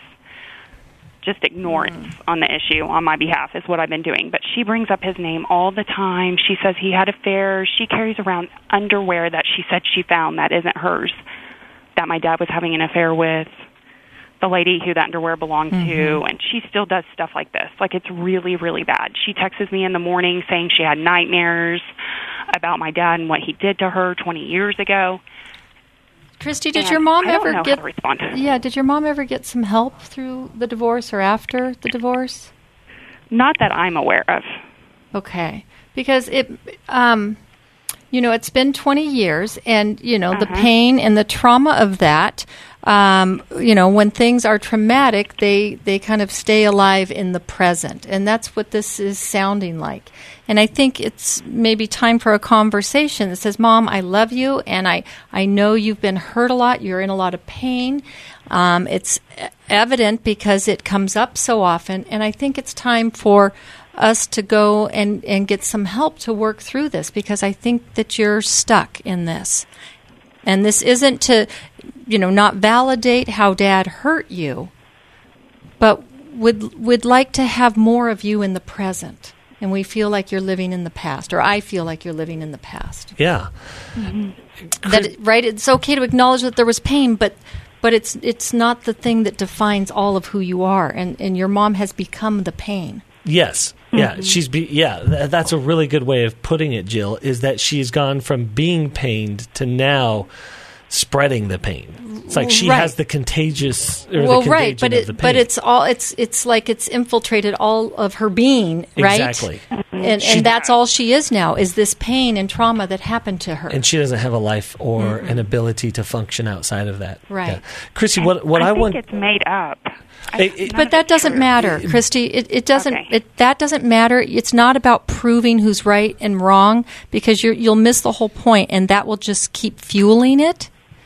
Just ignorance mm. on the issue on my behalf is what I've been doing. But she brings up his name all the time. She says he had affairs. She carries around underwear that she said she found that isn't hers, that my dad was having an affair with the lady who that underwear belonged mm-hmm. to, and she still does stuff like this. Like, it's really, really bad. She texts me in the morning saying she had nightmares about my dad and what he did to her twenty years ago. Christy, did and your mom I don't ever know get how to respond. Yeah, did your mom ever get some help through the divorce or after the divorce? Not that I'm aware of. Okay. Because it um you know, it's been twenty years, and, you know, uh-huh. the pain and the trauma of that, um, you know, when things are traumatic, they, they kind of stay alive in the present. And that's what this is sounding like. And I think it's maybe time for a conversation that says, Mom, I love you, and I, I know you've been hurt a lot. You're in a lot of pain. Um, it's evident because it comes up so often. And I think it's time for us to go and, and get some help to work through this, because I think that you're stuck in this. And this isn't to, you know, not validate how Dad hurt you, but would would like to have more of you in the present. And we feel like you're living in the past, or I feel like you're living in the past. Yeah. Mm-hmm. That, right? It's okay to acknowledge that there was pain, but but it's it's not the thing that defines all of who you are. And, and your mom has become the pain. Yes. Yeah, mm-hmm. she's be, yeah, th- that's a really good way of putting it, Jill, is that she's gone from being pained to now spreading the pain. It's like she right. has the contagious or well, the right, but it, it, but it's all it's it's like it's infiltrated all of her being, right? Exactly. And she, and that's all she is now, is this pain and trauma that happened to her. And she doesn't have a life or mm-hmm. an ability to function outside of that. Right. Yeah. Chrissy, what what I, I think want it's made up. It, it, but that doesn't true. matter, Christy. It, it doesn't. Okay. It, that doesn't matter. It's not about proving who's right and wrong, because you're, you'll miss the whole point, and that will just keep fueling it.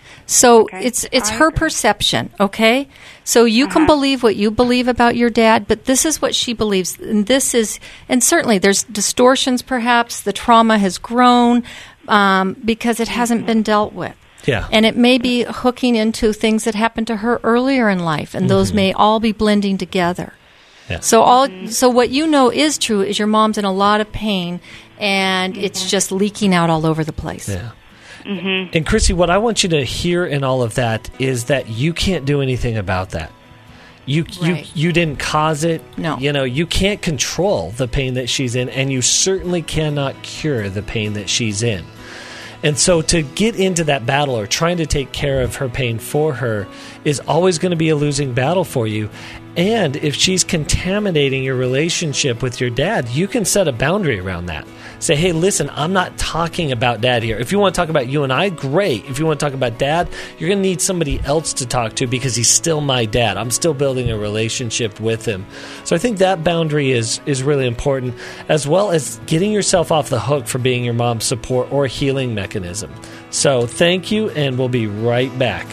So okay. it's it's I her agree. perception, okay? So you uh-huh. can believe what you believe about your dad, but this is what she believes, and this is, and certainly there's distortions. Perhaps the trauma has grown um, because it hasn't mm-hmm. been dealt with. Yeah. And it may be hooking into things that happened to her earlier in life, and mm-hmm. those may all be blending together. Yeah. So all so what you know is true is your mom's in a lot of pain, and mm-hmm. it's just leaking out all over the place. Yeah. Mm-hmm. And Chrissy, what I want you to hear in all of that is that you can't do anything about that. You right. you you didn't cause it. No. You know, you can't control the pain that she's in, and you certainly cannot cure the pain that she's in. And so to get into that battle or trying to take care of her pain for her is always going to be a losing battle for you. And if she's contaminating your relationship with your dad, you can set a boundary around that. Say, hey, listen, I'm not talking about dad here. If you want to talk about you and I, great. If you want to talk about dad, you're going to need somebody else to talk to, because he's still my dad. I'm still building a relationship with him. So I think that boundary is, is really important, as well as getting yourself off the hook for being your mom's support or healing mechanism. So thank you, and we'll be right back.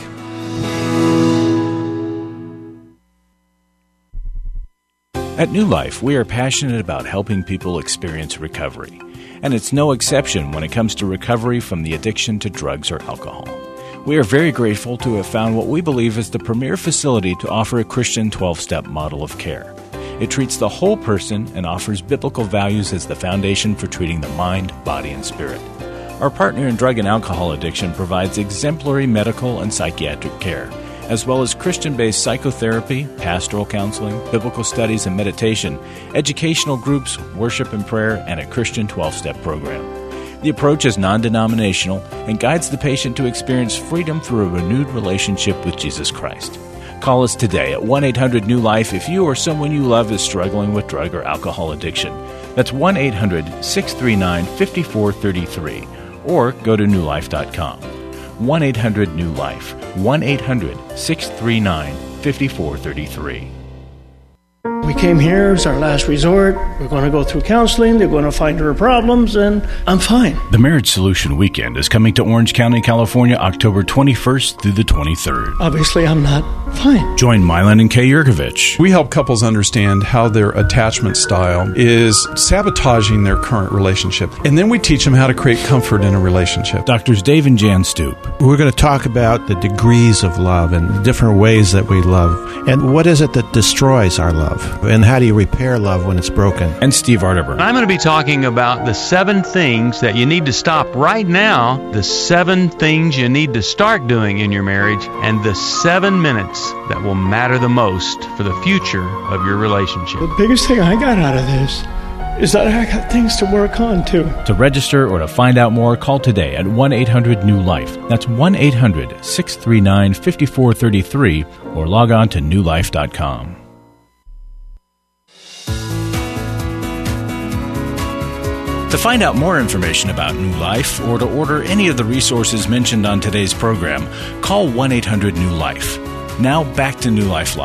At New Life, we are passionate about helping people experience recovery. And it's no exception when it comes to recovery from the addiction to drugs or alcohol. We are very grateful to have found what we believe is the premier facility to offer a Christian twelve-step model of care. It treats the whole person and offers biblical values as the foundation for treating the mind, body, and spirit. Our partner in drug and alcohol addiction provides exemplary medical and psychiatric care, as well as Christian-based psychotherapy, pastoral counseling, biblical studies and meditation, educational groups, worship and prayer, and a Christian twelve-step program. The approach is non-denominational and guides the patient to experience freedom through a renewed relationship with Jesus Christ. Call us today at one eight hundred new life if you or someone you love is struggling with drug or alcohol addiction. That's one eight hundred six three nine five four three three, or go to new life dot com. one eight hundred new life, one eight hundred six three nine five four three three. We came here as our last resort. We're going to go through counseling. They're going to find her problems, and I'm fine. The Marriage Solution Weekend is coming to Orange County, California, October twenty-first through the twenty-third. Obviously, I'm not fine. Join Milan and Kay Yurkovich. We help couples understand how their attachment style is sabotaging their current relationship, and then we teach them how to create comfort in a relationship. Doctors Dave and Jan Stoop. We're going to talk about the degrees of love and the different ways that we love, and what is it that destroys our love. And how do you repair love when it's broken? And Steve Arterburn. I'm going to be talking about the seven things that you need to stop right now, the seven things you need to start doing in your marriage, and the seven minutes that will matter the most for the future of your relationship. The biggest thing I got out of this is that I got things to work on, too. To register or to find out more, call today at one eight hundred new life. That's one eight hundred six three nine five four three three or log on to new life dot com. To find out more information about New Life or to order any of the resources mentioned on today's program, call one eight hundred new life. Now back to New Life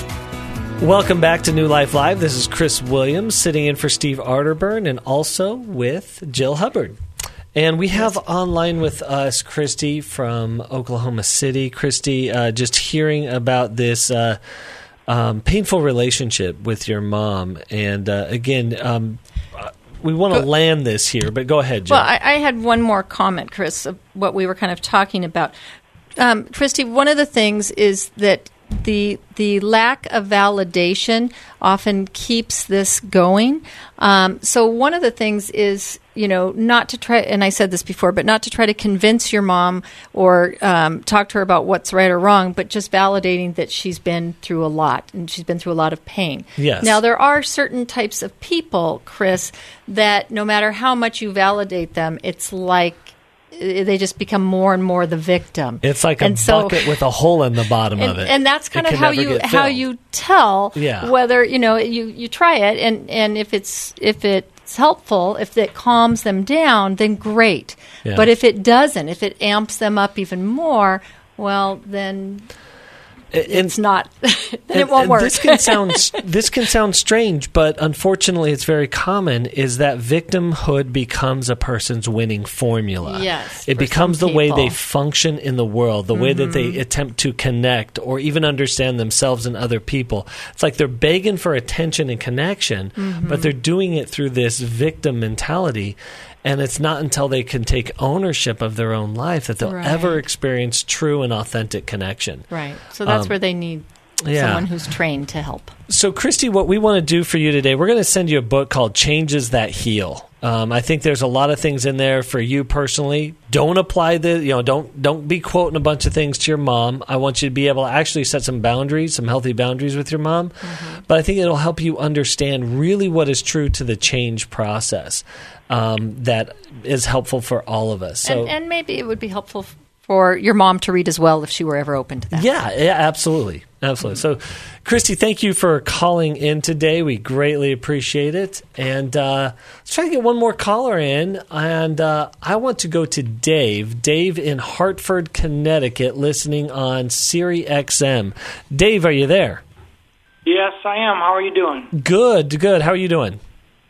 Live. Welcome back to New Life Live. This is Chris Williams sitting in for Steve Arterburn and also with Jill Hubbard. And we have online with us Christy from Oklahoma City. Christy, uh, just hearing about this uh, um, painful relationship with your mom. And uh, again, um, we want to land this here, but go ahead, Jill. Well, I, I had one more comment, Chris, of what we were kind of talking about. Um, Christy, one of the things is that the the lack of validation often keeps this going. Um, so one of the things is, you know, not to try, and I said this before, but not to try to convince your mom or um, talk to her about what's right or wrong, but just validating that she's been through a lot and she's been through a lot of pain. Yes. Now, there are certain types of people, Chris, that no matter how much you validate them, it's like they just become more and more the victim. It's like and a so, bucket with a hole in the bottom and, of it. And that's kind it of how you how you tell yeah. whether, you know, you, you try it and, and if it's if it's helpful, if it calms them down, then great. Yeah. But if it doesn't, if it amps them up even more, well, then and, it's not. then and, it won't and work. This can sound this can sound strange, but unfortunately, it's very common. Is that victimhood becomes a person's winning formula? Yes, it for becomes the some way people. they function in the world, the mm-hmm. way that they attempt to connect or even understand themselves and other people. It's like they're begging for attention and connection, mm-hmm. but they're doing it through this victim mentality. And it's not until they can take ownership of their own life that they'll right. ever experience true and authentic connection. Right. So that's um, where they need yeah. someone who's trained to help. So, Christy, what we want to do for you today, we're going to send you a book called Changes That Heal. Um, I think there's a lot of things in there for you personally. Don't apply the, you know, don't don't be quoting a bunch of things to your mom. I want you to be able to actually set some boundaries, some healthy boundaries with your mom. Mm-hmm. But I think it'll help you understand really what is true to the change process um, that is helpful for all of us. So, and, and maybe it would be helpful for your mom to read as well if she were ever open to that. Yeah, yeah, absolutely. Absolutely. So, Christy, thank you for calling in today. We greatly appreciate it. And uh, let's try to get one more caller in. And uh, I want to go to Dave. Dave in Hartford, Connecticut, listening on Siri X M. Dave, are you there? Yes, I am. How are you doing? Good, good. How are you doing?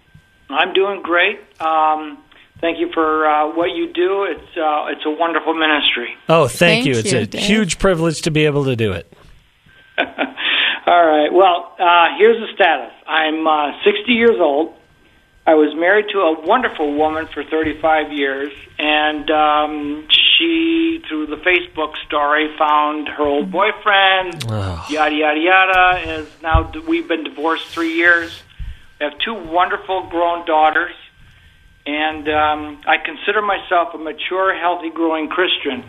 I'm doing great. Um, thank you for uh, what you do. It's uh, it's a wonderful ministry. Oh, thank, thank you. It's you, a Dave. huge privilege to be able to do it. All right. Well, uh, here's the status. I'm uh, sixty years old. I was married to a wonderful woman for thirty-five years, and um, she, through the Facebook story, found her old boyfriend, oh. yada, yada, yada. Is now we've been divorced three years. We have two wonderful grown daughters, and um, I consider myself a mature, healthy, growing Christian.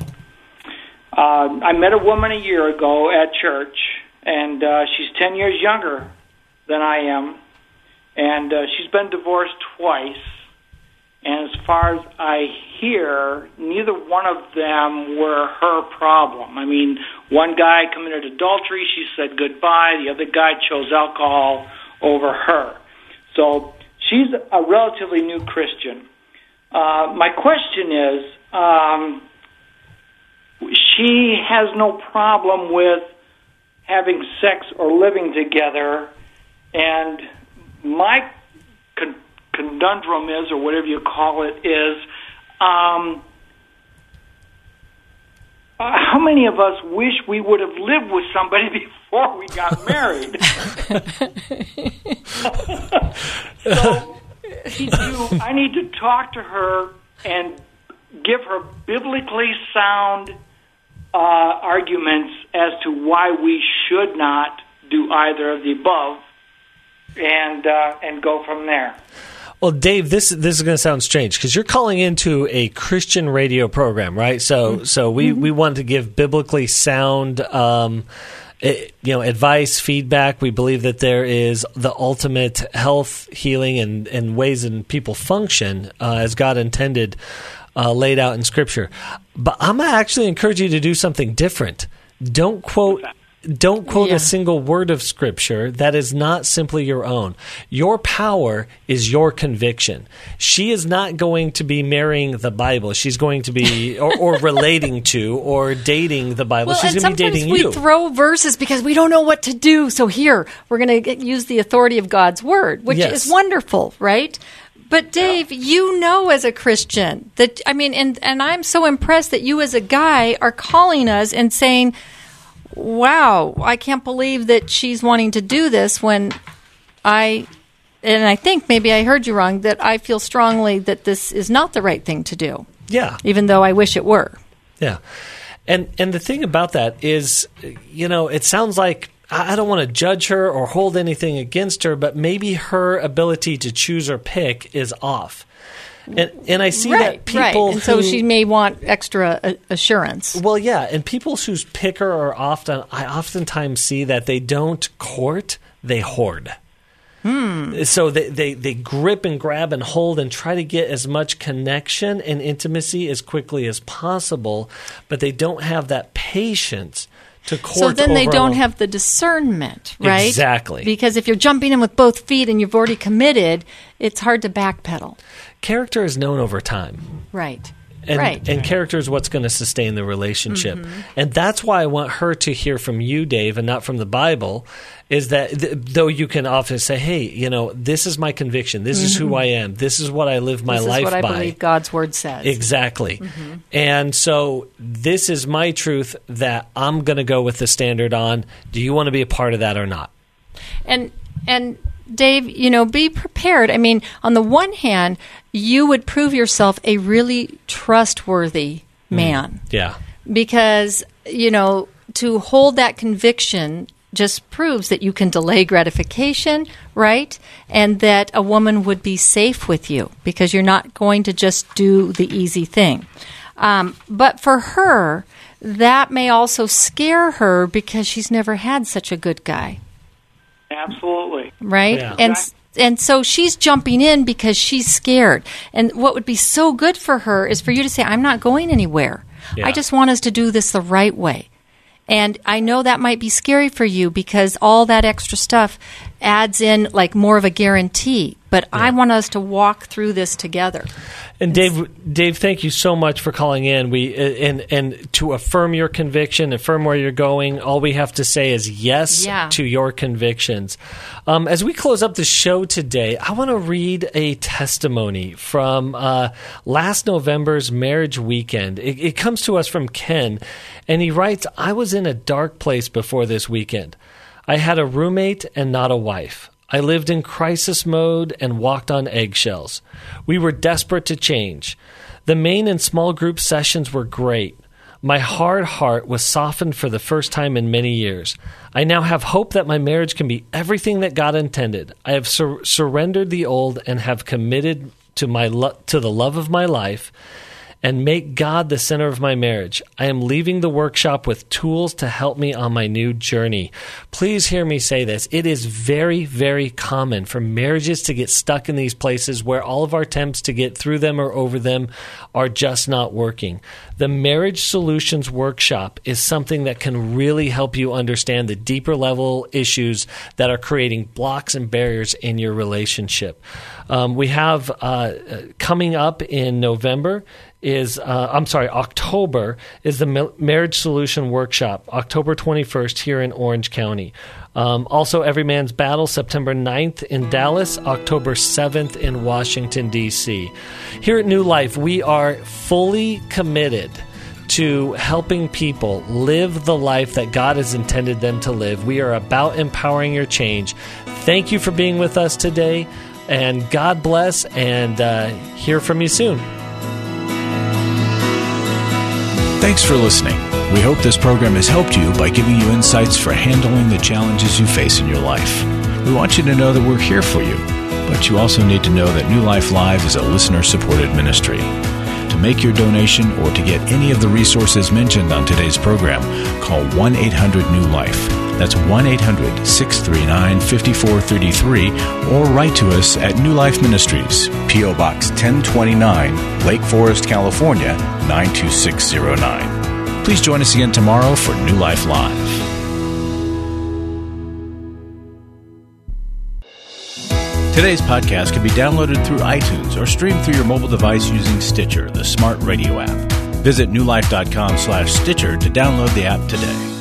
Uh, I met a woman a year ago at church, and uh, she's ten years younger than I am, and uh, she's been divorced twice. And as far as I hear, neither one of them were her problem. I mean, one guy committed adultery, she said goodbye. The other guy chose alcohol over her. So she's a relatively new Christian. Uh, my question is, um, she has no problem with having sex or living together, And my con- conundrum is, or whatever you call it, is um, uh, how many of us wish we would have lived with somebody before we got married? So you, I need to talk to her and give her biblically sound uh, arguments as to why we should not do either of the above, and uh, and go from there. Well, Dave, this this is going to sound strange because you're calling into a Christian radio program, right? So, mm-hmm. so we, we want to give biblically sound, um, it, you know, advice, feedback. We believe that there is the ultimate health, healing, and, and ways in people function uh, as God intended, uh, laid out in Scripture. But I'm going to actually encourage you to do something different. Don't quote. Don't quote Yeah. a single word of Scripture that is not simply your own. Your power is your conviction. She is not going to be marrying the Bible. She's going to be, or, or relating to, or dating the Bible. Well, She's and going to be sometimes dating we you. throw verses because we don't know what to do. So here, we're going to use the authority of God's Word, which Yes. is wonderful, right? But Dave, you know as a Christian that, I mean, and, and I'm so impressed that you as a guy are calling us and saying, wow, I can't believe that she's wanting to do this when I, and I think maybe I heard you wrong, that I feel strongly that this is not the right thing to do. Yeah. Even though I wish it were. Yeah. And and the thing about that is, you know, it sounds like I I don't want to judge her or hold anything against her, but maybe her ability to choose or pick is off. And and I see right, that people right. And so who- she may want extra uh, assurance. Well, yeah, and people whose picker are often, I oftentimes see that they don't court, they hoard. Hmm. So they, they, they grip and grab and hold and try to get as much connection and intimacy as quickly as possible, but they don't have that patience to court. So then they over a don't long- have the discernment, right? Exactly. Because if you're jumping in with both feet and you've already committed, it's hard to backpedal. Character is known over time. Right. And, right. and character is what's going to sustain the relationship. Mhm. And that's why I want her to hear from you, Dave, and not from the Bible, is that th- though you can often say, hey, you know, this is my conviction. This is who Mhm. I am. This is what I live my this life is what I by. believe God's Word says. Exactly. Mhm. And so this is my truth that I'm going to go with the standard on. Do you want to be a part of that or not? And and Dave, you know, be prepared. I mean, on the one hand, you would prove yourself a really trustworthy man. Yeah. Because, you know, to hold that conviction just proves that you can delay gratification, right? And that a woman would be safe with you because you're not going to just do the easy thing. Um, but for her, that may also scare her because she's never had such a good guy. Absolutely. Right? Yeah. And and so she's jumping in because she's scared. And what would be so good for her is for you to say, I'm not going anywhere. Yeah. I just want us to do this the right way. And I know that might be scary for you because all that extra stuff adds in like more of a guarantee. But I want us to walk through this together. And Dave, Dave, thank you so much for calling in. We and and to affirm your conviction, affirm where you're going. All we have to say is yes Yeah. to your convictions. Um, as we close up the show today, I want to read a testimony from uh, last November's marriage weekend. It, it comes to us from Ken, and he writes, "I was in a dark place before this weekend. I had a roommate and not a wife. I lived in crisis mode and walked on eggshells. We were desperate to change. The main and small group sessions were great. My hard heart was softened for the first time in many years. I now have hope that my marriage can be everything that God intended. I have sur- surrendered the old and have committed to my lo- to the love of my life and make God the center of my marriage. I am leaving the workshop with tools to help me on my new journey." Please hear me say this. It is very, very common for marriages to get stuck in these places where all of our attempts to get through them or over them are just not working. The Marriage Solutions Workshop is something that can really help you understand the deeper level issues that are creating blocks and barriers in your relationship. Um, we have uh, coming up in November is, uh, I'm sorry, October is the Ma- Marriage Solution Workshop, October twenty-first here in Orange County. Um, also, Every Man's Battle, September ninth in Dallas, October seventh in Washington, D C. Here at New Life, we are fully committed to helping people live the life that God has intended them to live. We are about empowering your change. Thank you for being with us today, and God bless, and uh, hear from you soon. Thanks for listening. We hope this program has helped you by giving you insights for handling the challenges you face in your life. We want you to know that we're here for you, but you also need to know that New Life Live is a listener-supported ministry. To make your donation or to get any of the resources mentioned on today's program, call one eight hundred new life. That's one eight hundred, six three nine, five four three three, or write to us at New Life Ministries, P O. Box ten twenty-nine, Lake Forest, California, nine two six zero nine. Please join us again tomorrow for New Life Live. Today's podcast can be downloaded through iTunes or streamed through your mobile device using Stitcher, the smart radio app. Visit newlife.com slash Stitcher to download the app today.